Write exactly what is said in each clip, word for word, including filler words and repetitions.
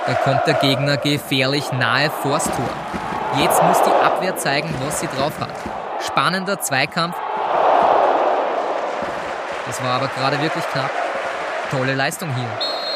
Da kommt der Gegner gefährlich nahe vors Tor. Jetzt muss die Abwehr zeigen, was sie drauf hat. Spannender Zweikampf. Das war aber gerade wirklich knapp. Tolle Leistung hier.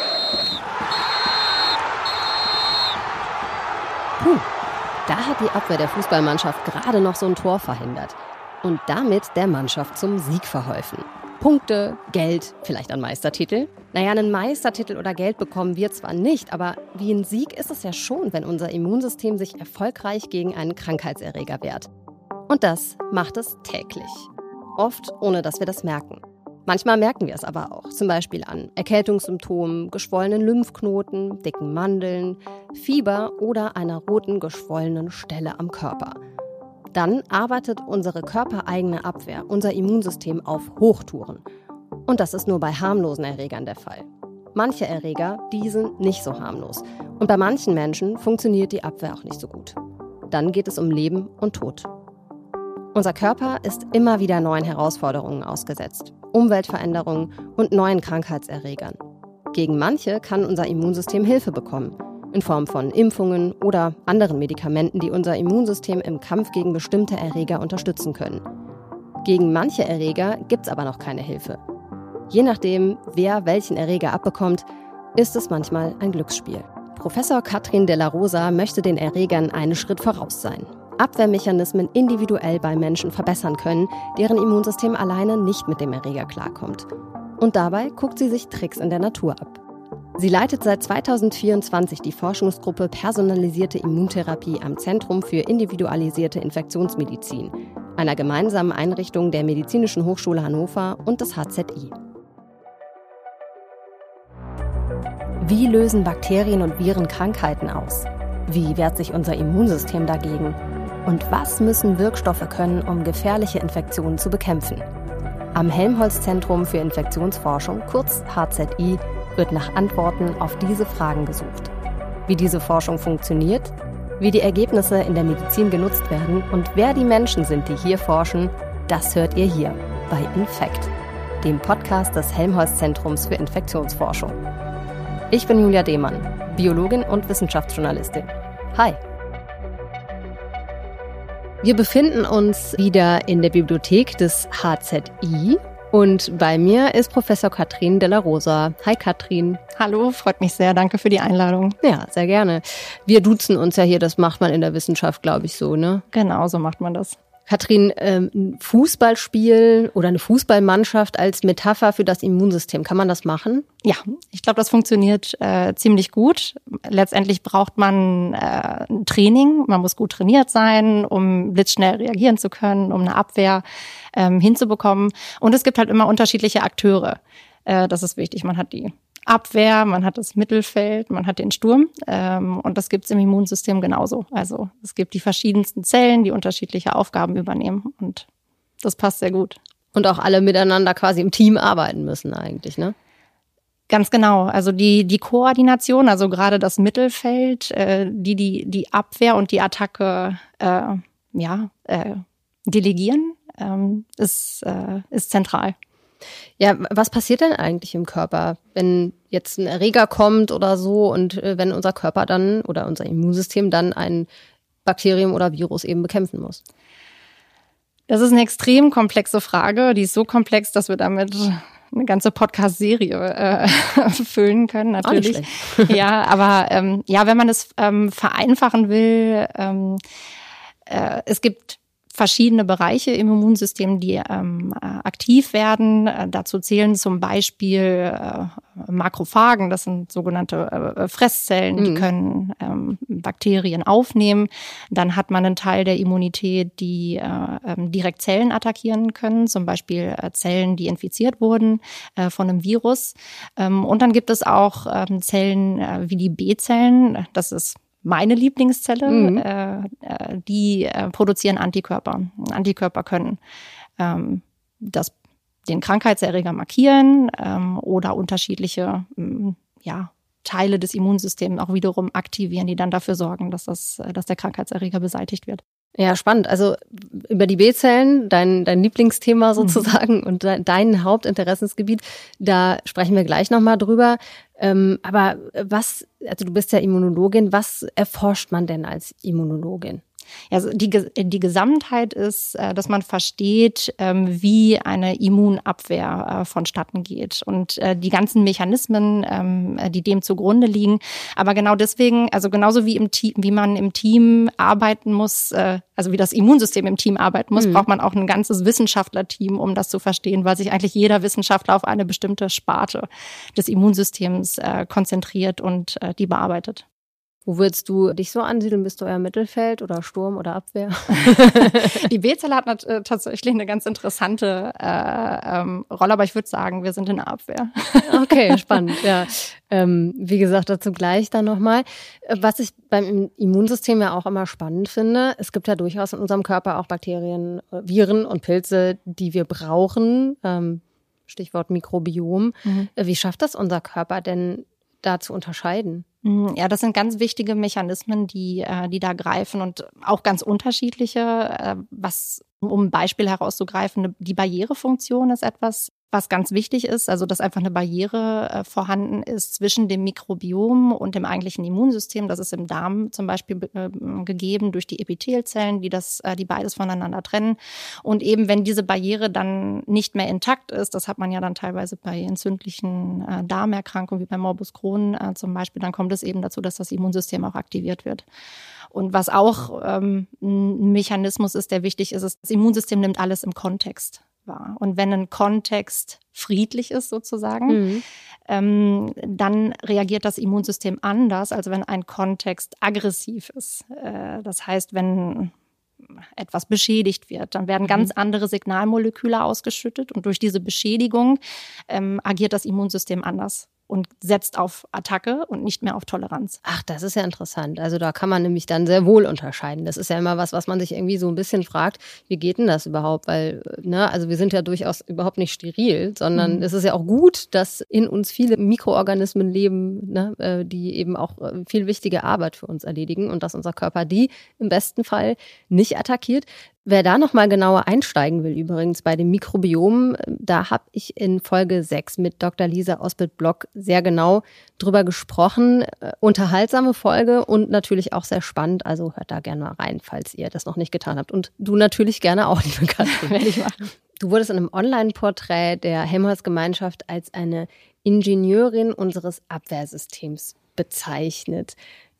Puh, da hat die Abwehr der Fußballmannschaft gerade noch so ein Tor verhindert. Und damit der Mannschaft zum Sieg verholfen. Punkte, Geld, vielleicht ein Meistertitel. Naja, einen Meistertitel oder Geld bekommen wir zwar nicht, aber wie ein Sieg ist es ja schon, wenn unser Immunsystem sich erfolgreich gegen einen Krankheitserreger wehrt. Und das macht es täglich. Oft, ohne dass wir das merken. Manchmal merken wir es aber auch, zum Beispiel an Erkältungssymptomen, geschwollenen Lymphknoten, dicken Mandeln, Fieber oder einer roten, geschwollenen Stelle am Körper. Dann arbeitet unsere körpereigene Abwehr, unser Immunsystem, auf Hochtouren. Und das ist nur bei harmlosen Erregern der Fall. Manche Erreger, die sind nicht so harmlos. Und bei manchen Menschen funktioniert die Abwehr auch nicht so gut. Dann geht es um Leben und Tod. Unser Körper ist immer wieder neuen Herausforderungen ausgesetzt. Umweltveränderungen und neuen Krankheitserregern. Gegen manche kann unser Immunsystem Hilfe bekommen. In Form von Impfungen oder anderen Medikamenten, die unser Immunsystem im Kampf gegen bestimmte Erreger unterstützen können. Gegen manche Erreger gibt es aber noch keine Hilfe. Je nachdem, wer welchen Erreger abbekommt, ist es manchmal ein Glücksspiel. Professor Katrin de la Rosa möchte den Erregern einen Schritt voraus sein. Abwehrmechanismen individuell bei Menschen verbessern können, deren Immunsystem alleine nicht mit dem Erreger klarkommt. Und dabei guckt sie sich Tricks in der Natur ab. Sie leitet seit zweitausendvierundzwanzig die Forschungsgruppe Personalisierte Immuntherapie am Zentrum für individualisierte Infektionsmedizin, einer gemeinsamen Einrichtung der Medizinischen Hochschule Hannover und des H Z I. Wie lösen Bakterien und Viren Krankheiten aus? Wie wehrt sich unser Immunsystem dagegen? Und was müssen Wirkstoffe können, um gefährliche Infektionen zu bekämpfen? Am Helmholtz-Zentrum für Infektionsforschung, kurz H Z I, wird nach Antworten auf diese Fragen gesucht. Wie diese Forschung funktioniert, wie die Ergebnisse in der Medizin genutzt werden und wer die Menschen sind, die hier forschen, das hört ihr hier bei Infekt, dem Podcast des Helmholtz-Zentrums für Infektionsforschung. Ich bin Julia Dehmann, Biologin und Wissenschaftsjournalistin. Hi! Wir befinden uns wieder in der Bibliothek des H Z I und bei mir ist Professor Katrin de la Rosa. Hi Katrin. Hallo, freut mich sehr. Danke für die Einladung. Ja, sehr gerne. Wir duzen uns ja hier, das macht man in der Wissenschaft, glaube ich, so, ne? Genau, so macht man das. Katrin, ähm, ein Fußballspiel oder eine Fußballmannschaft als Metapher für das Immunsystem, kann man das machen? Ja, ich glaube, das funktioniert äh, ziemlich gut. Letztendlich braucht man äh, ein Training. Man muss gut trainiert sein, um blitzschnell reagieren zu können, um eine Abwehr ähm, hinzubekommen. Und es gibt halt immer unterschiedliche Akteure. Äh, das ist wichtig. Man hat die Abwehr, man hat das Mittelfeld, man hat den Sturm ähm, und das gibt's im Immunsystem genauso. Also es gibt die verschiedensten Zellen, die unterschiedliche Aufgaben übernehmen und das passt sehr gut. Und auch alle miteinander quasi im Team arbeiten müssen eigentlich, ne? Ganz genau. Also die die Koordination, also gerade das Mittelfeld, äh, die die die Abwehr und die Attacke äh, ja äh, delegieren, ähm, ist äh, ist zentral. Ja, was passiert denn eigentlich im Körper, wenn jetzt ein Erreger kommt oder so und äh, wenn unser Körper dann oder unser Immunsystem dann ein Bakterium oder Virus eben bekämpfen muss? Das ist eine extrem komplexe Frage. Die ist so komplex, dass wir damit eine ganze Podcast-Serie äh, füllen können, natürlich. Ja, aber ähm, ja, wenn man es ähm, vereinfachen will, ähm, äh, es gibt verschiedene Bereiche im Immunsystem, die ähm, aktiv werden. Äh, dazu zählen zum Beispiel äh, Makrophagen, das sind sogenannte äh, Fresszellen, mhm. die können ähm, Bakterien aufnehmen. Dann hat man einen Teil der Immunität, die äh, ähm, direkt Zellen attackieren können, zum Beispiel äh, Zellen, die infiziert wurden äh, von einem Virus. Ähm, und dann gibt es auch ähm, Zellen äh, wie die B-Zellen, das ist meine Lieblingszelle, mhm. äh, die äh, produzieren Antikörper. Antikörper können ähm, das, den Krankheitserreger markieren ähm, oder unterschiedliche ähm, ja, Teile des Immunsystems auch wiederum aktivieren, die dann dafür sorgen, dass, das, dass der Krankheitserreger beseitigt wird. Ja, spannend. Also über die B-Zellen, dein, dein Lieblingsthema sozusagen mhm. und de, dein Hauptinteressensgebiet, da sprechen wir gleich nochmal drüber. Ähm, aber was, also du bist ja Immunologin, was erforscht man denn als Immunologin? Also die, die Gesamtheit ist, dass man versteht, wie eine Immunabwehr vonstatten geht und die ganzen Mechanismen, die dem zugrunde liegen. Aber genau deswegen, also genauso wie im Team, wie man im Team arbeiten muss, also wie das Immunsystem im Team arbeiten muss, mhm. braucht man auch ein ganzes Wissenschaftlerteam, um das zu verstehen, weil sich eigentlich jeder Wissenschaftler auf eine bestimmte Sparte des Immunsystems konzentriert und die bearbeitet. Wo würdest du dich so ansiedeln? Bist du eher Mittelfeld oder Sturm oder Abwehr? Die B-Zelle hat äh, tatsächlich eine ganz interessante äh, ähm, Rolle, aber ich würde sagen, wir sind in der Abwehr. Okay, spannend, ja. Ähm, wie gesagt, dazu gleich dann nochmal. Was ich beim Immunsystem ja auch immer spannend finde, es gibt ja durchaus in unserem Körper auch Bakterien, Viren und Pilze, die wir brauchen. Ähm, Stichwort Mikrobiom. Mhm. Wie schafft das unser Körper denn, da zu unterscheiden? Ja, das sind ganz wichtige Mechanismen, die, die da greifen und auch ganz unterschiedliche. Was, um ein Beispiel herauszugreifen, die Barrierefunktion ist etwas, was ganz wichtig ist, also dass einfach eine Barriere äh, vorhanden ist zwischen dem Mikrobiom und dem eigentlichen Immunsystem. Das ist im Darm zum Beispiel äh, gegeben durch die Epithelzellen, die das, äh, die beides voneinander trennen. Und eben wenn diese Barriere dann nicht mehr intakt ist, das hat man ja dann teilweise bei entzündlichen äh, Darmerkrankungen wie bei Morbus Crohn äh, zum Beispiel, dann kommt es eben dazu, dass das Immunsystem auch aktiviert wird. Und was auch ähm, ein Mechanismus ist, der wichtig ist, ist, das Immunsystem nimmt alles im Kontext wahr. Und wenn ein Kontext friedlich ist sozusagen, mhm. ähm, dann reagiert das Immunsystem anders, als wenn ein Kontext aggressiv ist. Äh, das heißt, wenn etwas beschädigt wird, dann werden mhm. ganz andere Signalmoleküle ausgeschüttet und durch diese Beschädigung ähm, agiert das Immunsystem anders und setzt auf Attacke und nicht mehr auf Toleranz. Ach, das ist ja interessant. Also da kann man nämlich dann sehr wohl unterscheiden. Das ist ja immer was, was man sich irgendwie so ein bisschen fragt, wie geht denn das überhaupt? Weil, ne, also wir sind ja durchaus überhaupt nicht steril, sondern mhm. es ist ja auch gut, dass in uns viele Mikroorganismen leben, ne, die eben auch viel wichtige Arbeit für uns erledigen und dass unser Körper die im besten Fall nicht attackiert. Wer da nochmal genauer einsteigen will, übrigens bei dem Mikrobiom, da habe ich in Folge sechs mit Doktor Lisa Osbild-Block sehr genau drüber gesprochen. Äh, unterhaltsame Folge und natürlich auch sehr spannend. Also hört da gerne mal rein, falls ihr das noch nicht getan habt. Und du natürlich gerne auch, liebe Katrin. Werde ich machen. Du wurdest in einem Online-Porträt der Helmholtz-Gemeinschaft als eine Ingenieurin unseres Abwehrsystems bezeichnet.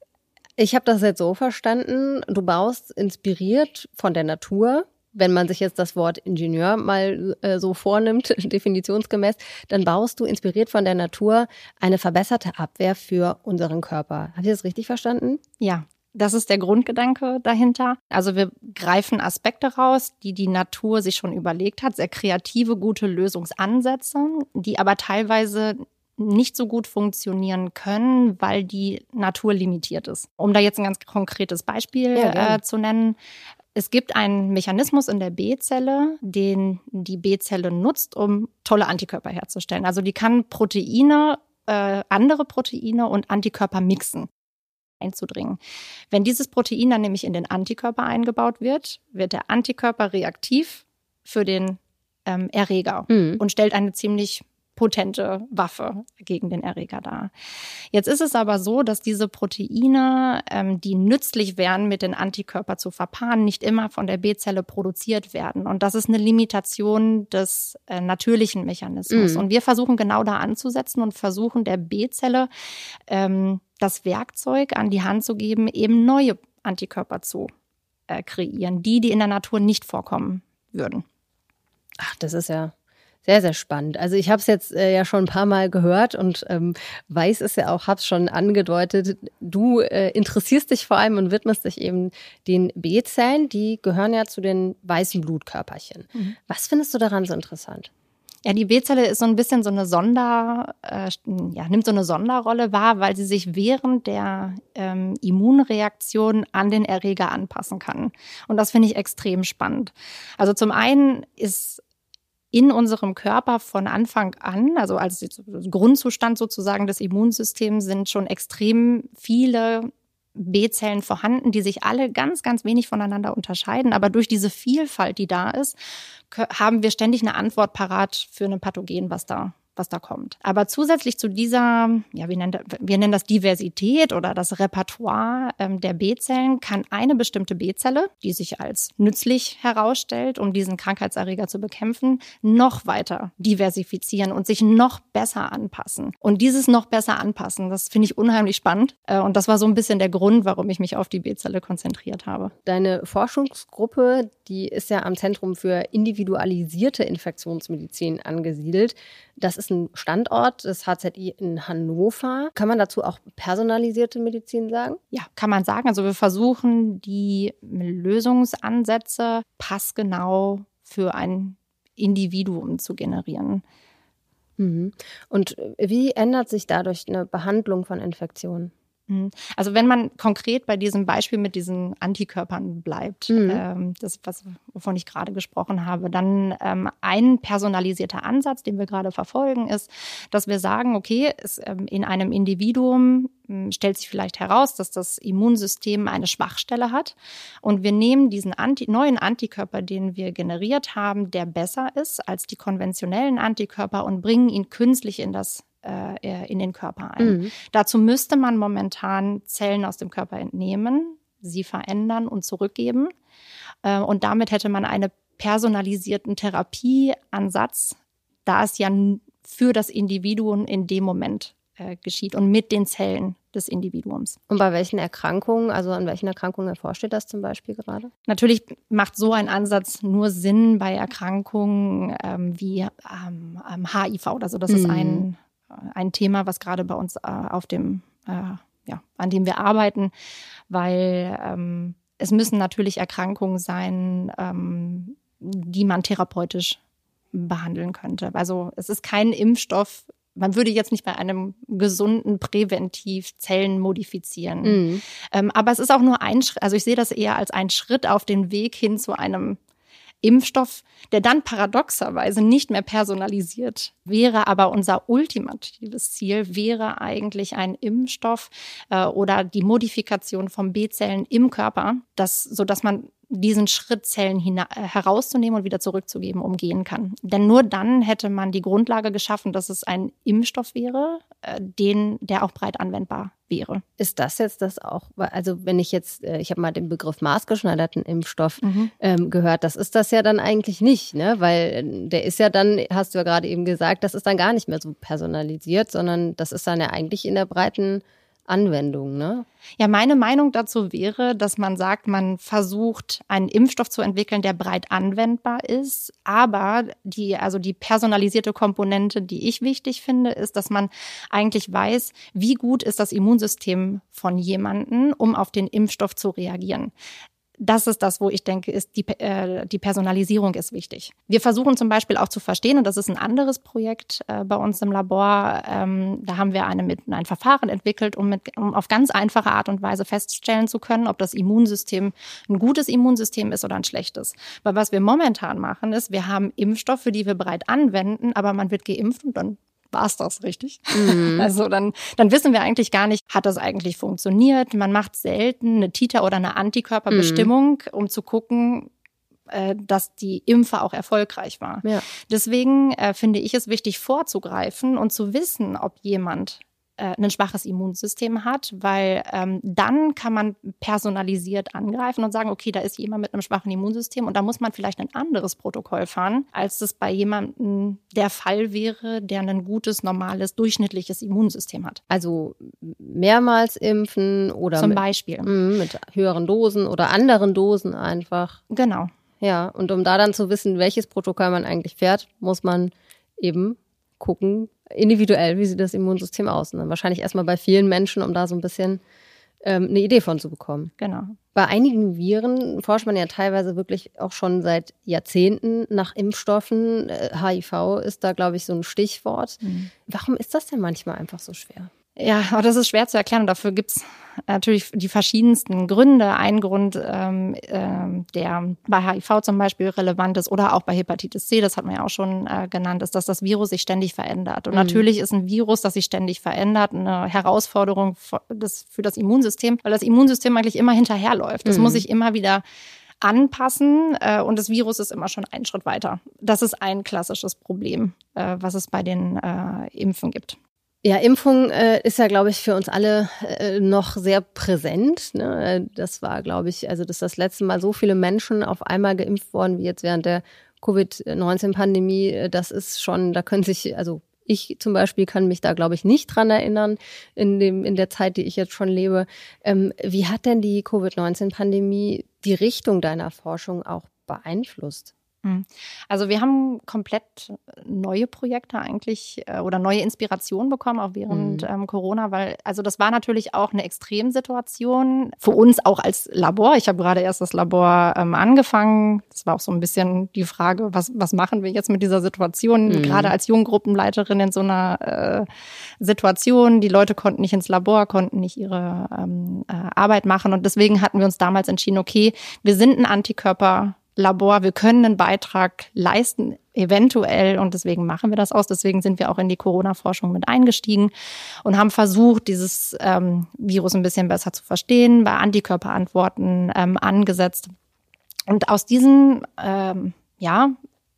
Ich habe das jetzt so verstanden, du baust inspiriert von der Natur, wenn man sich jetzt das Wort Ingenieur mal äh, so vornimmt, definitionsgemäß, dann baust du inspiriert von der Natur eine verbesserte Abwehr für unseren Körper. Habe ich das richtig verstanden? Ja. Das ist der Grundgedanke dahinter. Also wir greifen Aspekte raus, die die Natur sich schon überlegt hat, sehr kreative, gute Lösungsansätze, die aber teilweise nicht so gut funktionieren können, weil die Natur limitiert ist. Um da jetzt ein ganz konkretes Beispiel ja, äh, zu nennen. Es gibt einen Mechanismus in der B-Zelle, den die B-Zelle nutzt, um tolle Antikörper herzustellen. Also die kann Proteine, äh, andere Proteine und Antikörper mixen, einzudringen. Wenn dieses Protein dann nämlich in den Antikörper eingebaut wird, wird der Antikörper reaktiv für den ähm, Erreger mhm. und stellt eine ziemlich potente Waffe gegen den Erreger dar. Jetzt ist es aber so, dass diese Proteine, ähm, die nützlich wären, mit den Antikörpern zu verpaaren, nicht immer von der B-Zelle produziert werden. Und das ist eine Limitation des äh, natürlichen Mechanismus. Mhm. Und wir versuchen genau da anzusetzen und versuchen der B-Zelle ähm, das Werkzeug an die Hand zu geben, eben neue Antikörper zu äh, kreieren, die, die in der Natur nicht vorkommen würden. Ach, das ist ja sehr, sehr spannend. Also ich habe es jetzt äh, ja schon ein paar Mal gehört und ähm, weiß es ja auch, habe es schon angedeutet, du äh, interessierst dich vor allem und widmest dich eben den B-Zellen, die gehören ja zu den weißen Blutkörperchen. Mhm. Was findest du daran so interessant? Ja, die B-Zelle ist so ein bisschen so eine Sonder, äh, ja, nimmt so eine Sonderrolle wahr, weil sie sich während der ähm, Immunreaktion an den Erreger anpassen kann. Und das finde ich extrem spannend. Also zum einen ist in unserem Körper von Anfang an, also als Grundzustand sozusagen des Immunsystems, sind schon extrem viele B-Zellen vorhanden, die sich alle ganz, ganz wenig voneinander unterscheiden. Aber durch diese Vielfalt, die da ist, haben wir ständig eine Antwort parat für ein Pathogen, was da was da kommt. Aber zusätzlich zu dieser, ja, wir nennen, wir nennen das Diversität oder das Repertoire ähm, der B-Zellen, kann eine bestimmte B-Zelle, die sich als nützlich herausstellt, um diesen Krankheitserreger zu bekämpfen, noch weiter diversifizieren und sich noch besser anpassen. Und dieses noch besser anpassen, das finde ich unheimlich spannend. Äh, und das war so ein bisschen der Grund, warum ich mich auf die B-Zelle konzentriert habe. Deine Forschungsgruppe, die ist ja am Zentrum für individualisierte Infektionsmedizin angesiedelt. Das ist ein Standort des H Z I in Hannover. Kann man dazu auch personalisierte Medizin sagen? Ja, kann man sagen. Also wir versuchen, die Lösungsansätze passgenau für ein Individuum zu generieren. Mhm. Und wie ändert sich dadurch eine Behandlung von Infektionen? Also wenn man konkret bei diesem Beispiel mit diesen Antikörpern bleibt, mhm. ähm, das, was, wovon ich gerade gesprochen habe, dann ähm, ein personalisierter Ansatz, den wir gerade verfolgen, ist, dass wir sagen, okay, es, ähm, in einem Individuum ähm, stellt sich vielleicht heraus, dass das Immunsystem eine Schwachstelle hat und wir nehmen diesen Anti- neuen Antikörper, den wir generiert haben, der besser ist als die konventionellen Antikörper und bringen ihn künstlich in das in den Körper ein. Mhm. Dazu müsste man momentan Zellen aus dem Körper entnehmen, sie verändern und zurückgeben. Und damit hätte man einen personalisierten Therapieansatz, da es ja für das Individuum in dem Moment äh, geschieht und mit den Zellen des Individuums. Und bei welchen Erkrankungen, also an welchen Erkrankungen erforscht ihr das zum Beispiel gerade? Natürlich macht so ein Ansatz nur Sinn bei Erkrankungen ähm, wie ähm, H I V oder so. Das mhm. ist ein ein Thema, was gerade bei uns äh, auf dem, äh, ja, an dem wir arbeiten, weil ähm, es müssen natürlich Erkrankungen sein, ähm, die man therapeutisch behandeln könnte. Also es ist kein Impfstoff. Man würde jetzt nicht bei einem gesunden präventiv Zellen modifizieren. Mhm. Ähm, aber es ist auch nur ein Schritt. Also ich sehe das eher als einen Schritt auf den Weg hin zu einem Impfstoff, der dann paradoxerweise nicht mehr personalisiert wäre, aber unser ultimatives Ziel wäre eigentlich ein Impfstoff äh, oder die Modifikation von B-Zellen im Körper, das, sodass man diesen Schritt, Zellen hina- herauszunehmen und wieder zurückzugeben, umgehen kann. Denn nur dann hätte man die Grundlage geschaffen, dass es ein Impfstoff wäre, äh, den, der auch breit anwendbar wäre. Ist das jetzt das auch, also wenn ich jetzt, ich habe mal den Begriff maßgeschneiderten Impfstoff mhm. ähm, gehört, das ist das ja dann eigentlich nicht, ne? Weil der ist ja dann, hast du ja gerade eben gesagt, das ist dann gar nicht mehr so personalisiert, sondern das ist dann ja eigentlich in der breiten Anwendung, ne? Ja, meine Meinung dazu wäre, dass man sagt, man versucht, einen Impfstoff zu entwickeln, der breit anwendbar ist. Aber die, also die personalisierte Komponente, die ich wichtig finde, ist, dass man eigentlich weiß, wie gut ist das Immunsystem von jemandem, um auf den Impfstoff zu reagieren. Das ist das, wo ich denke, ist die, äh, die Personalisierung ist wichtig. Wir versuchen zum Beispiel auch zu verstehen, und das ist ein anderes Projekt äh, bei uns im Labor, ähm, da haben wir eine, mit, ein Verfahren entwickelt, um, mit, um auf ganz einfache Art und Weise feststellen zu können, ob das Immunsystem ein gutes Immunsystem ist oder ein schlechtes. Weil was wir momentan machen, ist, wir haben Impfstoffe, die wir breit anwenden, aber man wird geimpft und dann war es das richtig? Mhm. Also dann, dann wissen wir eigentlich gar nicht, hat das eigentlich funktioniert? Man macht selten eine Titer- oder eine Antikörperbestimmung, mhm. um zu gucken, äh, dass die Impfe auch erfolgreich war. Ja. Deswegen äh, finde ich es wichtig, vorzugreifen und zu wissen, ob jemand äh, ein schwaches Immunsystem hat, weil ähm, dann kann man personalisiert angreifen und sagen, okay, da ist jemand mit einem schwachen Immunsystem und da muss man vielleicht ein anderes Protokoll fahren, als das bei jemandem der Fall wäre, der ein gutes, normales, durchschnittliches Immunsystem hat. Also mehrmals impfen oder zum mit, Beispiel mh, mit höheren Dosen oder anderen Dosen einfach. Genau. Ja, und um da dann zu wissen, welches Protokoll man eigentlich fährt, muss man eben gucken, individuell, wie sieht das Immunsystem aus. Und dann wahrscheinlich erstmal bei vielen Menschen, um da so ein bisschen ähm, eine Idee von zu bekommen. Genau. Bei einigen Viren forscht man ja teilweise wirklich auch schon seit Jahrzehnten nach Impfstoffen. H I V ist da, glaube ich, so ein Stichwort. Mhm. Warum ist das denn manchmal einfach so schwer? Ja, aber das ist schwer zu erklären und dafür gibt's natürlich die verschiedensten Gründe. Ein Grund, ähm, äh, der bei H I V zum Beispiel relevant ist oder auch bei Hepatitis C, das hat man ja auch schon äh, genannt, ist, dass das Virus sich ständig verändert. Und mhm. natürlich ist ein Virus, das sich ständig verändert, eine Herausforderung für das, für das Immunsystem, weil das Immunsystem eigentlich immer hinterherläuft. Das mhm. muss sich immer wieder anpassen äh, und das Virus ist immer schon einen Schritt weiter. Das ist ein klassisches Problem, äh, was es bei den äh, Impfen gibt. Ja, Impfung äh, ist ja, glaube ich, für uns alle äh, noch sehr präsent. Ne? Das war, glaube ich, also dass das letzte Mal so viele Menschen auf einmal geimpft worden wie jetzt während der Covid neunzehn Pandemie. Das ist schon, da können sich, also ich zum Beispiel kann mich da, glaube ich, nicht dran erinnern in dem in der Zeit, die ich jetzt schon lebe. Ähm, wie hat denn die Covid neunzehn Pandemie die Richtung deiner Forschung auch beeinflusst? Also wir haben komplett neue Projekte eigentlich äh, oder neue Inspirationen bekommen, auch während mhm. ähm, Corona, weil also das war natürlich auch eine Extremsituation für uns auch als Labor. Ich habe gerade erst das Labor ähm, angefangen. Das war auch so ein bisschen die Frage, was was machen wir jetzt mit dieser Situation? Mhm. Gerade als Junggruppenleiterin in so einer äh, Situation. Die Leute konnten nicht ins Labor, konnten nicht ihre ähm, äh, Arbeit machen und deswegen hatten wir uns damals entschieden, okay, wir sind ein Antikörper Labor, wir können einen Beitrag leisten, eventuell, und deswegen machen wir das aus. Deswegen sind wir auch in die Corona-Forschung mit eingestiegen und haben versucht, dieses ähm, Virus ein bisschen besser zu verstehen, bei Antikörperantworten ähm, angesetzt. Und aus diesen ähm, ja,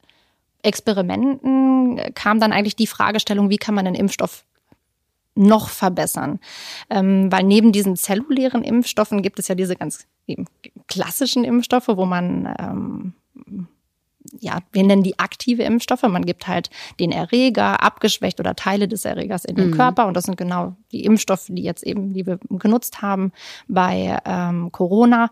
Experimenten kam dann eigentlich die Fragestellung, wie kann man einen Impfstoff noch verbessern. Ähm, weil neben diesen zellulären Impfstoffen gibt es ja diese ganz eben klassischen Impfstoffe, wo man, ähm, ja, wir nennen die aktive Impfstoffe. Man gibt halt den Erreger abgeschwächt oder Teile des Erregers in den mhm. Körper. Und das sind genau die Impfstoffe, die jetzt eben, die wir genutzt haben bei ähm, Corona.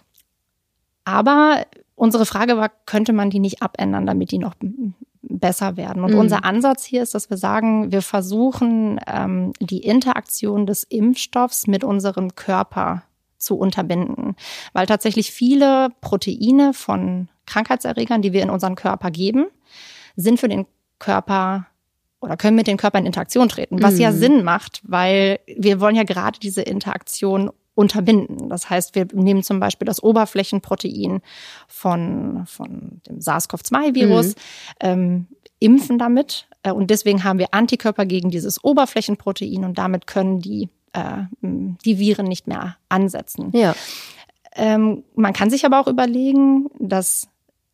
Aber unsere Frage war, könnte man die nicht abändern, damit die noch besser werden? Und mhm. unser Ansatz hier ist, dass wir sagen, wir versuchen, ähm, die Interaktion des Impfstoffs mit unserem Körper zu unterbinden. Weil tatsächlich viele Proteine von Krankheitserregern, die wir in unseren Körper geben, sind für den Körper oder können mit dem Körper in Interaktion treten. Was mhm. ja Sinn macht, weil wir wollen ja gerade diese Interaktion unterbinden. Das heißt, wir nehmen zum Beispiel das Oberflächenprotein von, von dem SARS-C o V zwei Virus, mhm. ähm, impfen damit. Äh, und deswegen haben wir Antikörper gegen dieses Oberflächenprotein und damit können die, äh, die Viren nicht mehr ansetzen. Ja. Ähm, man kann sich aber auch überlegen, dass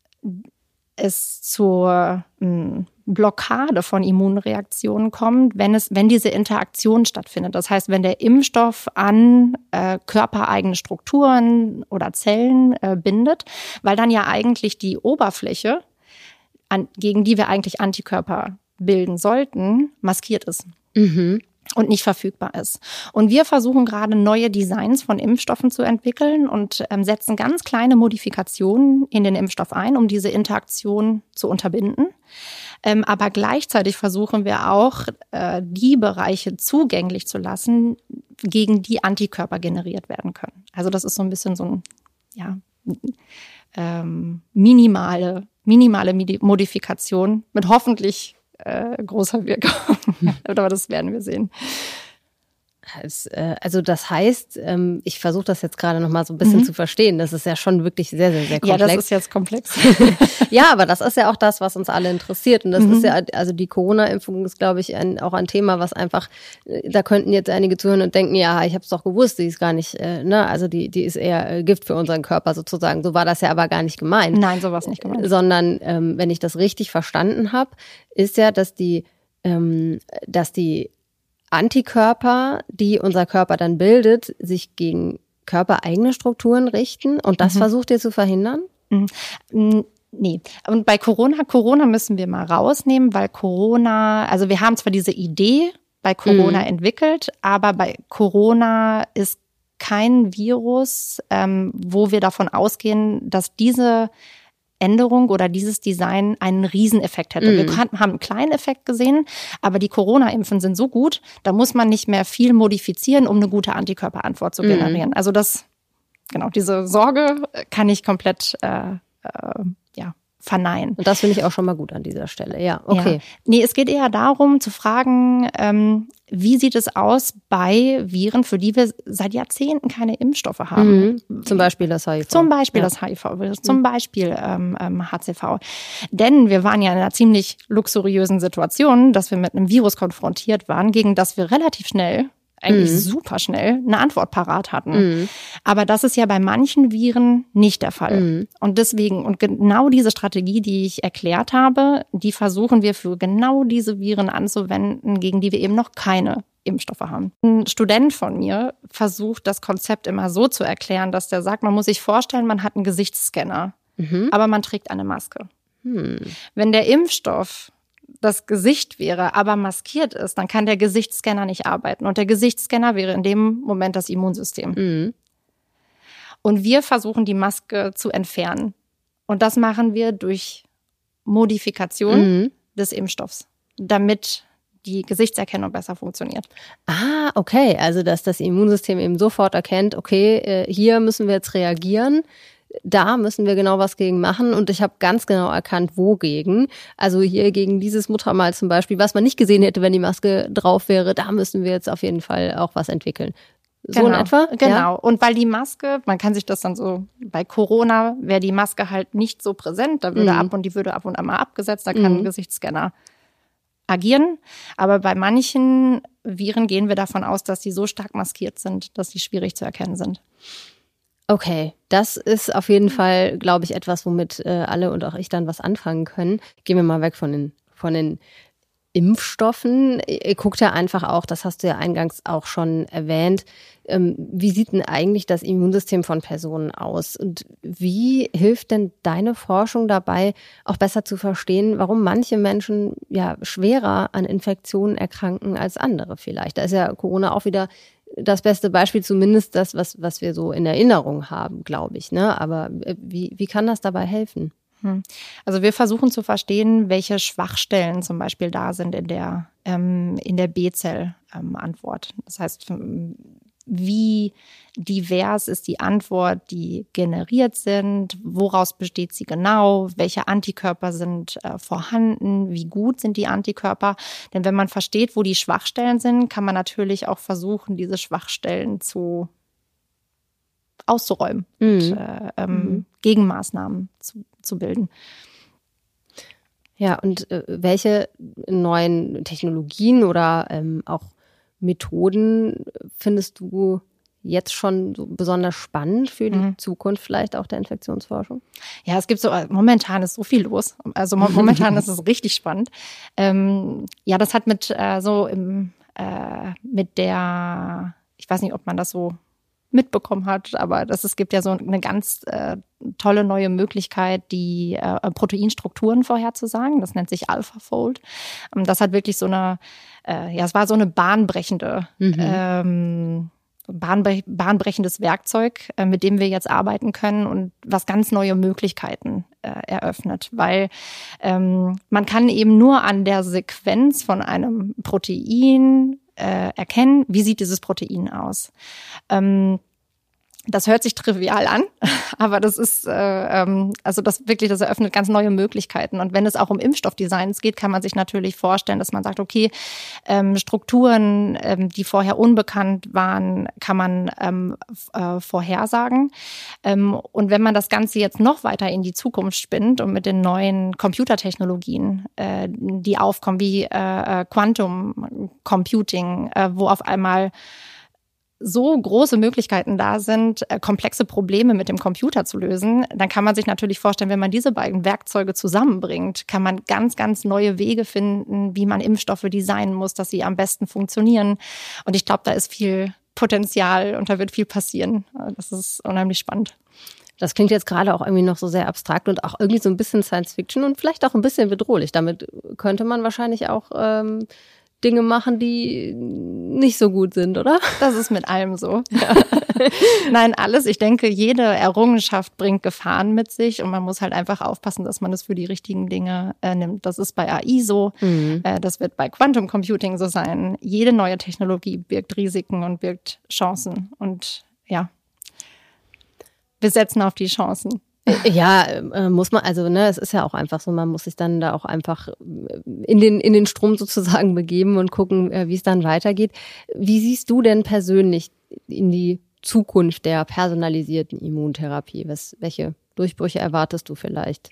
es zur mh, Blockade von Immunreaktionen kommt, wenn es, wenn diese Interaktion stattfindet. Das heißt, wenn der Impfstoff an äh, körpereigene Strukturen oder Zellen äh, bindet, weil dann ja eigentlich die Oberfläche, an, gegen die wir eigentlich Antikörper bilden sollten, maskiert ist. Mhm. Und nicht verfügbar ist. Und wir versuchen gerade neue Designs von Impfstoffen zu entwickeln und ähm, setzen ganz kleine Modifikationen in den Impfstoff ein, um diese Interaktion zu unterbinden. Ähm, aber gleichzeitig versuchen wir auch, äh, die Bereiche zugänglich zu lassen, gegen die Antikörper generiert werden können. Also das ist so ein bisschen so ein, ja, ähm, minimale, minimale Modifikation mit hoffentlich Äh, großer Wirkung. Aber das werden wir sehen. Es, äh, also das heißt, ähm, ich versuche das jetzt gerade noch mal so ein bisschen mhm. zu verstehen. Das ist ja schon wirklich sehr, sehr, sehr komplex. Ja, das ist jetzt komplex. Ja, aber das ist ja auch das, was uns alle interessiert. Und das mhm. ist ja, also die Corona-Impfung ist, glaube ich, ein, auch ein Thema, was einfach, da könnten jetzt einige zuhören und denken, ja, ich habe es doch gewusst, die ist gar nicht, äh, ne, also die, die ist eher äh, Gift für unseren Körper sozusagen. So war das ja aber gar nicht gemeint. Nein, so war es nicht gemeint. Sondern, ähm, wenn ich das richtig verstanden habe, ist ja, dass die, ähm, dass die Antikörper, die unser Körper dann bildet, sich gegen körpereigene Strukturen richten und das mhm. versucht ihr zu verhindern? Mhm. Nee. Und bei Corona, Corona müssen wir mal rausnehmen, weil Corona, also wir haben zwar diese Idee bei Corona mhm. entwickelt, aber bei Corona ist kein Virus, ähm, wo wir davon ausgehen, dass diese Änderung oder dieses Design einen Rieseneffekt hätte. Mm. Wir haben einen kleinen Effekt gesehen, aber die Corona-Impfen sind so gut, da muss man nicht mehr viel modifizieren, um eine gute Antikörperantwort zu generieren. Mm. Also das, genau, diese Sorge kann ich komplett äh, äh, ja, verneinen. Und das finde ich auch schon mal gut an dieser Stelle, ja, okay. Ja. Nee, es geht eher darum zu fragen, ähm, wie sieht es aus bei Viren, für die wir seit Jahrzehnten keine Impfstoffe haben? Mhm. Zum Beispiel das H I V. Zum Beispiel ja. das H I V, zum Beispiel ähm, ähm, H C V. Denn wir waren ja in einer ziemlich luxuriösen Situation, dass wir mit einem Virus konfrontiert waren, gegen das wir relativ schnell eigentlich mhm. super schnell eine Antwort parat hatten. Mhm. Aber das ist ja bei manchen Viren nicht der Fall. Mhm. Und deswegen, und genau diese Strategie, die ich erklärt habe, die versuchen wir für genau diese Viren anzuwenden, gegen die wir eben noch keine Impfstoffe haben. Ein Student von mir versucht, das Konzept immer so zu erklären, dass der sagt, man muss sich vorstellen, man hat einen Gesichtsscanner, mhm. aber man trägt eine Maske. Mhm. Wenn der Impfstoff das Gesicht wäre, aber maskiert ist, dann kann der Gesichtsscanner nicht arbeiten. Und der Gesichtsscanner wäre in dem Moment das Immunsystem. Mhm. Und wir versuchen, die Maske zu entfernen. Und das machen wir durch Modifikation mhm. des Impfstoffs, damit die Gesichtserkennung besser funktioniert. Ah, okay. Also, dass das Immunsystem eben sofort erkennt, okay, hier müssen wir jetzt reagieren. Da müssen wir genau was gegen machen und ich habe ganz genau erkannt, wogegen. Also hier gegen dieses Muttermal zum Beispiel, was man nicht gesehen hätte, wenn die Maske drauf wäre, da müssen wir jetzt auf jeden Fall auch was entwickeln. So genau, in etwa? Genau. Ja? Und weil die Maske, man kann sich das dann so, bei Corona wäre die Maske halt nicht so präsent, da würde mhm. ab und die würde ab und an mal abgesetzt, da kann mhm. ein Gesichtsscanner agieren. Aber bei manchen Viren gehen wir davon aus, dass die so stark maskiert sind, dass die schwierig zu erkennen sind. Okay, das ist auf jeden Fall, glaube ich, etwas, womit äh, alle und auch ich dann was anfangen können. Gehen wir mal weg von den von den Impfstoffen. Ihr guckt ja einfach auch, das hast du ja eingangs auch schon erwähnt, ähm, wie sieht denn eigentlich das Immunsystem von Personen aus? Und wie hilft denn deine Forschung dabei, auch besser zu verstehen, warum manche Menschen ja schwerer an Infektionen erkranken als andere vielleicht? Da ist ja Corona auch wieder das beste Beispiel, zumindest das, was, was wir so in Erinnerung haben, glaube ich. Ne? Aber wie, wie kann das dabei helfen? Also wir versuchen zu verstehen, welche Schwachstellen zum Beispiel da sind in der, ähm, in der B-Zell-Antwort. Ähm, das heißt, wie divers ist die Antwort, die generiert sind, woraus besteht sie genau, welche Antikörper sind äh, vorhanden, wie gut sind die Antikörper. Denn wenn man versteht, wo die Schwachstellen sind, kann man natürlich auch versuchen, diese Schwachstellen zu auszuräumen mhm. und äh, ähm, mhm. Gegenmaßnahmen zu, zu bilden. Ja, und äh, welche neuen Technologien oder ähm, auch Methoden findest du jetzt schon so besonders spannend für die mhm. Zukunft vielleicht auch der Infektionsforschung? Ja, es gibt so, momentan ist so viel los. Also momentan ist es richtig spannend. Ähm, ja, das hat mit äh, so im, äh, mit der, ich weiß nicht, ob man das so mitbekommen hat, aber das, es gibt ja so eine ganz äh, tolle neue Möglichkeit, die äh, Proteinstrukturen vorherzusagen. Das nennt sich AlphaFold. Ähm, das hat wirklich so eine, äh, ja, es war so eine bahnbrechende, mhm. ähm, bahnbre- bahnbrechendes Werkzeug, äh, mit dem wir jetzt arbeiten können und was ganz neue Möglichkeiten äh, eröffnet, weil ähm, man kann eben nur an der Sequenz von einem Protein Äh, erkennen, wie sieht dieses Protein aus. Ähm, das hört sich trivial an, aber das ist, äh, ähm, also das wirklich, das eröffnet ganz neue Möglichkeiten. Und wenn es auch um Impfstoffdesigns geht, kann man sich natürlich vorstellen, dass man sagt, okay, ähm, Strukturen, ähm, die vorher unbekannt waren, kann man ähm, äh, vorhersagen. Ähm, und wenn man das Ganze jetzt noch weiter in die Zukunft spinnt und mit den neuen Computertechnologien, äh, die aufkommen, wie äh, Quantum Computing, äh, wo auf einmal so große Möglichkeiten da sind, komplexe Probleme mit dem Computer zu lösen, dann kann man sich natürlich vorstellen, wenn man diese beiden Werkzeuge zusammenbringt, kann man ganz, ganz neue Wege finden, wie man Impfstoffe designen muss, dass sie am besten funktionieren. Und ich glaube, da ist viel Potenzial und da wird viel passieren. Das ist unheimlich spannend. Das klingt jetzt gerade auch irgendwie noch so sehr abstrakt und auch irgendwie so ein bisschen Science-Fiction und vielleicht auch ein bisschen bedrohlich. Damit könnte man wahrscheinlich auch ähm Dinge machen, die nicht so gut sind, oder? Das ist mit allem so. Ja. Nein, alles. Ich denke, jede Errungenschaft bringt Gefahren mit sich und man muss halt einfach aufpassen, dass man es für die richtigen Dinge äh, nimmt. Das ist bei A I so, mhm. äh, das wird bei Quantum Computing so sein. Jede neue Technologie birgt Risiken und birgt Chancen und ja, wir setzen auf die Chancen. Ja, äh, muss man, also ne, es ist ja auch einfach so, man muss sich dann da auch einfach in den, in den Strom sozusagen begeben und gucken, äh, wie es dann weitergeht. Wie siehst du denn persönlich in die Zukunft der personalisierten Immuntherapie? Was, welche Durchbrüche erwartest du vielleicht?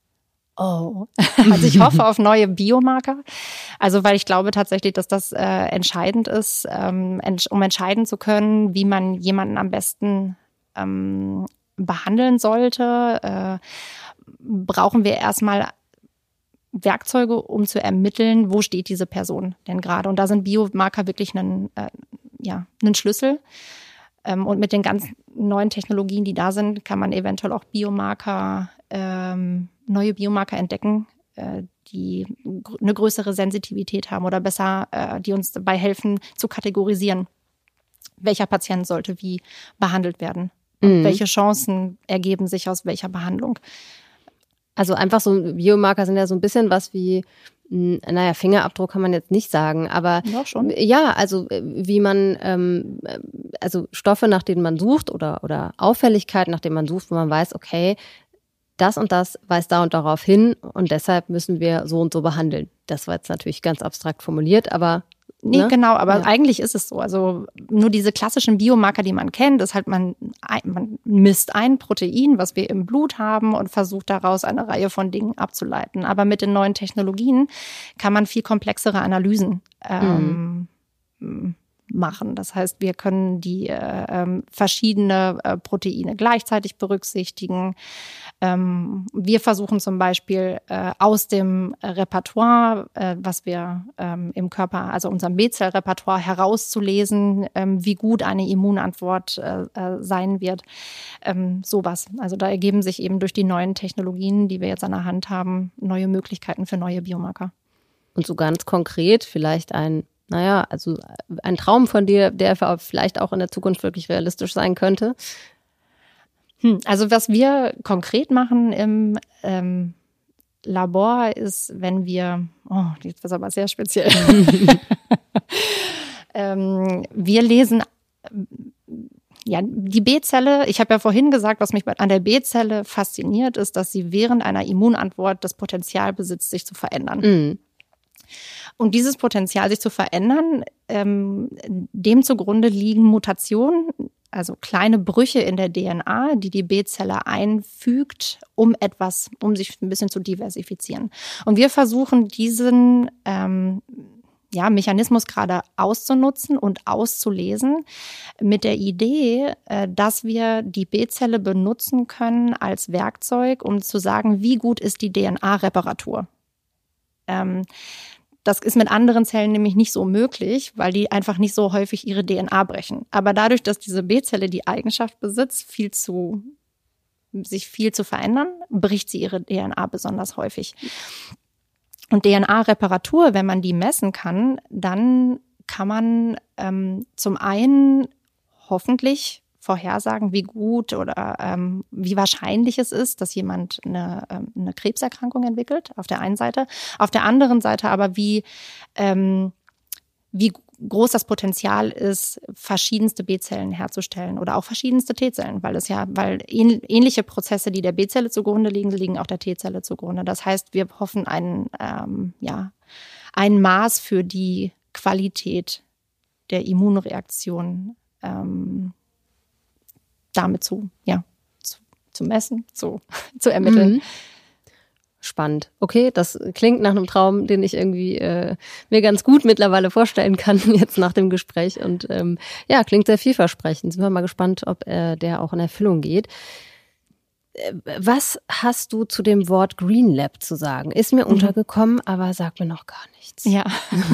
Oh, also ich hoffe auf neue Biomarker. Also weil ich glaube tatsächlich, dass das äh, entscheidend ist, ähm, ent- um entscheiden zu können, wie man jemanden am besten ähm, behandeln sollte, äh, brauchen wir erstmal Werkzeuge, um zu ermitteln, wo steht diese Person denn gerade. Und da sind Biomarker wirklich ein, äh, ja, ein Schlüssel. Ähm, und mit den ganz neuen Technologien, die da sind, kann man eventuell auch Biomarker, ähm, neue Biomarker entdecken, äh, die gr- eine größere Sensitivität haben oder besser, äh, die uns dabei helfen zu kategorisieren, welcher Patient sollte wie behandelt werden. Und mhm. welche Chancen ergeben sich aus welcher Behandlung? Also einfach so Biomarker sind ja so ein bisschen was wie, naja, Fingerabdruck kann man jetzt nicht sagen, aber ja, schon. Ja, also wie man, ähm, also Stoffe, nach denen man sucht oder, oder Auffälligkeiten, nach denen man sucht, wo man weiß, okay, das und das weist da und darauf hin und deshalb müssen wir so und so behandeln. Das war jetzt natürlich ganz abstrakt formuliert, aber Nee, ne? genau, aber ja. eigentlich ist es so. Also nur diese klassischen Biomarker, die man kennt, ist halt, man, man misst ein Protein, was wir im Blut haben und versucht daraus eine Reihe von Dingen abzuleiten. Aber mit den neuen Technologien kann man viel komplexere Analysen ähm, mhm. machen. Das heißt, wir können die äh, verschiedene äh, Proteine gleichzeitig berücksichtigen. Ähm, wir versuchen zum Beispiel äh, aus dem Repertoire, äh, was wir ähm, im Körper, also unserem B-Zell-Repertoire herauszulesen, ähm, wie gut eine Immunantwort äh, äh, sein wird. Ähm, sowas. Also da ergeben sich eben durch die neuen Technologien, die wir jetzt an der Hand haben, neue Möglichkeiten für neue Biomarker. Und so ganz konkret vielleicht ein Naja, also ein Traum von dir, der vielleicht auch in der Zukunft wirklich realistisch sein könnte? Hm, also was wir konkret machen im ähm, Labor ist, wenn wir, oh, jetzt wird es aber sehr speziell. ähm, wir lesen ja die B-Zelle. Ich habe ja vorhin gesagt, was mich an der B-Zelle fasziniert, ist, dass sie während einer Immunantwort das Potenzial besitzt, sich zu verändern. Mhm. Und dieses Potenzial, sich zu verändern, ähm, dem zugrunde liegen Mutationen, also kleine Brüche in der D N A, die die B-Zelle einfügt, um etwas, um sich ein bisschen zu diversifizieren. Und wir versuchen diesen ähm, ja, Mechanismus gerade auszunutzen und auszulesen mit der Idee, äh, dass wir die B-Zelle benutzen können als Werkzeug, um zu sagen, wie gut ist die D N A-Reparatur. Ähm, Das ist mit anderen Zellen nämlich nicht so möglich, weil die einfach nicht so häufig ihre D N A brechen. Aber dadurch, dass diese B-Zelle die Eigenschaft besitzt, viel zu, sich viel zu verändern, bricht sie ihre D N A besonders häufig. Und D N A-Reparatur, wenn man die messen kann, dann kann man ähm, zum einen hoffentlich vorhersagen, wie gut oder ähm, wie wahrscheinlich es ist, dass jemand eine, ähm, eine Krebserkrankung entwickelt, auf der einen Seite. Auf der anderen Seite aber, wie, ähm, wie groß das Potenzial ist, verschiedenste B-Zellen herzustellen oder auch verschiedenste T-Zellen, weil es ja, weil ähnliche Prozesse, die der B-Zelle zugrunde liegen, liegen auch der T-Zelle zugrunde. Das heißt, wir hoffen ein, ähm, ja, ein Maß für die Qualität der Immunreaktion ähm, damit zu, ja, zu, zu messen, zu, zu ermitteln. Mhm. Spannend. Okay, das klingt nach einem Traum, den ich irgendwie äh, mir ganz gut mittlerweile vorstellen kann, jetzt nach dem Gespräch. Und ähm, ja, klingt sehr vielversprechend. Sind wir mal gespannt, ob äh, der auch in Erfüllung geht. Äh, was hast du zu dem Wort Green Lab zu sagen? Ist mir mhm. untergekommen, aber sag mir noch gar nichts. Ja.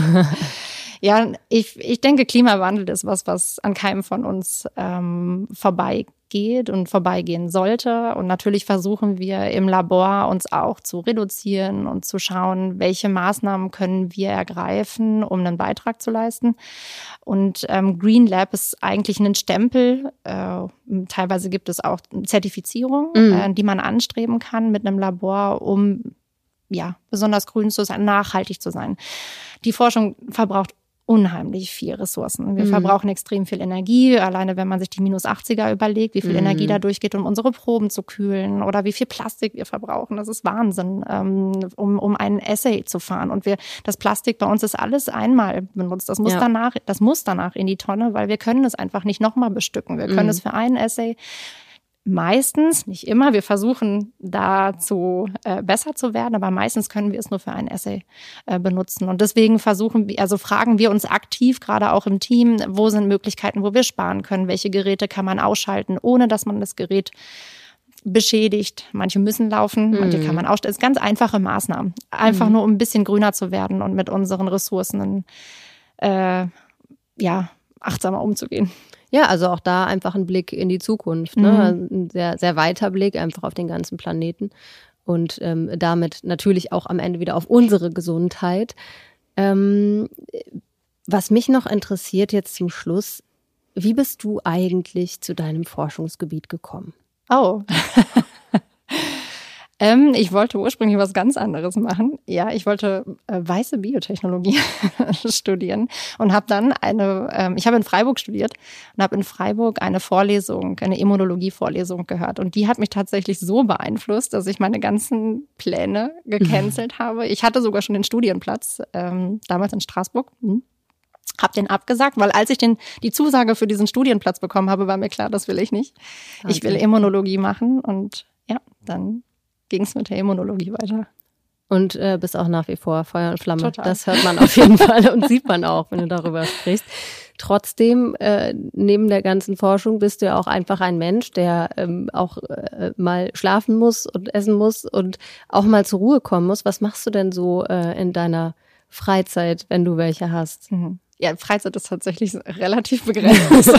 Ja, ich, ich denke, Klimawandel ist was, was an keinem von uns ähm, vorbeigeht und vorbeigehen sollte. Und natürlich versuchen wir im Labor uns auch zu reduzieren und zu schauen, welche Maßnahmen können wir ergreifen, um einen Beitrag zu leisten. Und ähm, Green Lab ist eigentlich ein Stempel. Äh, teilweise gibt es auch Zertifizierung, mhm. äh, die man anstreben kann mit einem Labor, um ja besonders grün zu sein, nachhaltig zu sein. Die Forschung verbraucht unheimlich viel Ressourcen. Wir mhm. verbrauchen extrem viel Energie, alleine wenn man sich die minus achtziger überlegt, wie viel mhm. Energie da durchgeht, um unsere Proben zu kühlen oder wie viel Plastik wir verbrauchen. Das ist Wahnsinn, um, um einen Essay zu fahren. Und wir, das Plastik bei uns ist alles einmal benutzt. Das muss, ja. danach, das muss danach in die Tonne, weil wir können es einfach nicht nochmal bestücken. Wir können mhm. es für einen Essay meistens, nicht immer, wir versuchen dazu äh, besser zu werden, aber meistens können wir es nur für ein Essay äh, benutzen. Und deswegen versuchen wir, also fragen wir uns aktiv, gerade auch im Team, wo sind Möglichkeiten, wo wir sparen können, welche Geräte kann man ausschalten, ohne dass man das Gerät beschädigt. Manche müssen laufen, manche mhm. kann man ausstellen. Es sind ganz einfache Maßnahmen. Einfach mhm. nur, um ein bisschen grüner zu werden und mit unseren Ressourcen äh, ja, achtsamer umzugehen. Ja, also auch da einfach ein Blick in die Zukunft, ne? Mhm. Ein sehr, sehr weiter Blick einfach auf den ganzen Planeten und ähm, damit natürlich auch am Ende wieder auf unsere Gesundheit. Ähm, was mich noch interessiert jetzt zum Schluss, wie bist du eigentlich zu deinem Forschungsgebiet gekommen? Oh, ähm, ich wollte ursprünglich was ganz anderes machen. Ja, ich wollte äh, weiße Biotechnologie studieren und habe dann eine, ähm, ich habe in Freiburg studiert und habe in Freiburg eine Vorlesung, eine Immunologie-Vorlesung gehört. Und die hat mich tatsächlich so beeinflusst, dass ich meine ganzen Pläne gecancelt mhm. habe. Ich hatte sogar schon den Studienplatz, ähm, damals in Straßburg. Mhm. Hab den abgesagt, weil als ich den die Zusage für diesen Studienplatz bekommen habe, war mir klar, das will ich nicht. Okay. Ich will Immunologie machen und ja, dann ging es mit der Immunologie weiter. Und äh, bist auch nach wie vor Feuer und Flamme. Total. Das hört man auf jeden Fall und sieht man auch, wenn du darüber sprichst. Trotzdem, äh, neben der ganzen Forschung bist du ja auch einfach ein Mensch, der ähm, auch äh, mal schlafen muss und essen muss und auch mal zur Ruhe kommen muss. Was machst du denn so äh, in deiner Freizeit, wenn du welche hast? Mhm. Ja, Freizeit ist tatsächlich relativ begrenzt.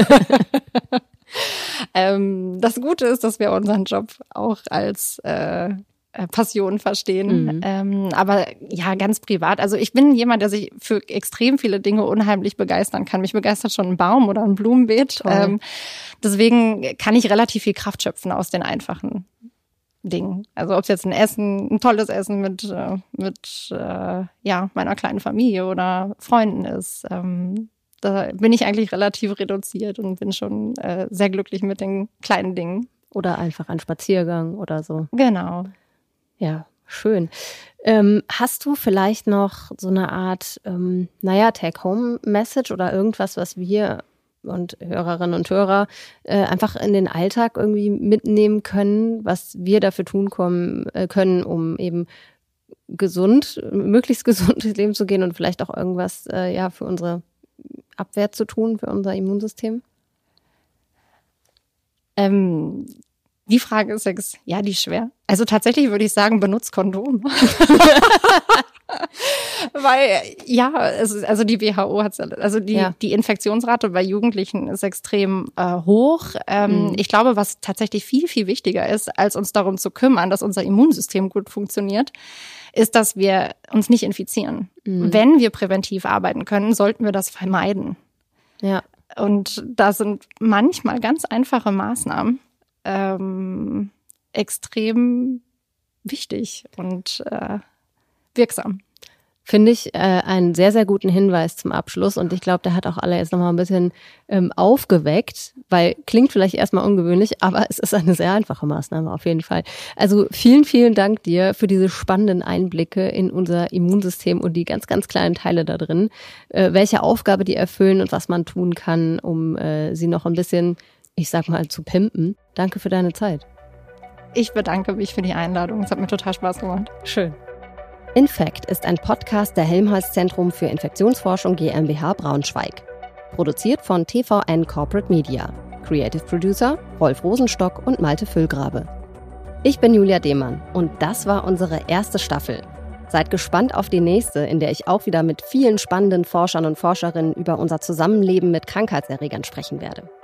ähm, das Gute ist, dass wir unseren Job auch als äh, Passion verstehen. Mhm. Ähm, aber ja, ganz privat. Also ich bin jemand, der sich für extrem viele Dinge unheimlich begeistern kann. Mich begeistert schon ein Baum oder ein Blumenbeet. Ähm, deswegen kann ich relativ viel Kraft schöpfen aus den einfachen Dingen. Also ob es jetzt ein Essen, ein tolles Essen mit äh, mit äh, ja meiner kleinen Familie oder Freunden ist. Ähm, da bin ich eigentlich relativ reduziert und bin schon äh, sehr glücklich mit den kleinen Dingen. Oder einfach ein Spaziergang oder so. Genau. Ja, schön. Ähm, hast du vielleicht noch so eine Art, ähm, naja, Take-Home-Message oder irgendwas, was wir und Hörerinnen und Hörer äh, einfach in den Alltag irgendwie mitnehmen können, was wir dafür tun kommen, äh, können, um eben gesund, möglichst gesund durchs Leben zu gehen und vielleicht auch irgendwas äh, ja für unsere Abwehr zu tun, für unser Immunsystem? Ähm, die Frage ist jetzt, ja, die ist schwer. Also tatsächlich würde ich sagen, benutzt Kondom. Weil, ja, es ist, also die W H O hat also die, ja. die Infektionsrate bei Jugendlichen ist extrem äh, hoch. Ähm, mhm. Ich glaube, was tatsächlich viel, viel wichtiger ist, als uns darum zu kümmern, dass unser Immunsystem gut funktioniert, ist, dass wir uns nicht infizieren. Mhm. Wenn wir präventiv arbeiten können, sollten wir das vermeiden. Ja. Und da sind manchmal ganz einfache Maßnahmen ähm, extrem wichtig und äh, wirksam. Finde ich äh, einen sehr, sehr guten Hinweis zum Abschluss. Und ich glaube, der hat auch alle jetzt nochmal ein bisschen ähm, aufgeweckt, weil klingt vielleicht erstmal ungewöhnlich, aber es ist eine sehr einfache Maßnahme auf jeden Fall. Also vielen, vielen Dank dir für diese spannenden Einblicke in unser Immunsystem und die ganz, ganz kleinen Teile da drin, äh, welche Aufgabe die erfüllen und was man tun kann, um äh, sie noch ein bisschen, ich sag mal, zu pimpen. Danke für deine Zeit. Ich bedanke mich für die Einladung. Es hat mir total Spaß gemacht. Schön. Infekt ist ein Podcast der Helmholtz-Zentrum für Infektionsforschung GmbH Braunschweig. Produziert von T V N Corporate Media. Creative Producer Rolf Rosenstock und Malte Füllgrabe. Ich bin Julia Demann und das war unsere erste Staffel. Seid gespannt auf die nächste, in der ich auch wieder mit vielen spannenden Forschern und Forscherinnen über unser Zusammenleben mit Krankheitserregern sprechen werde.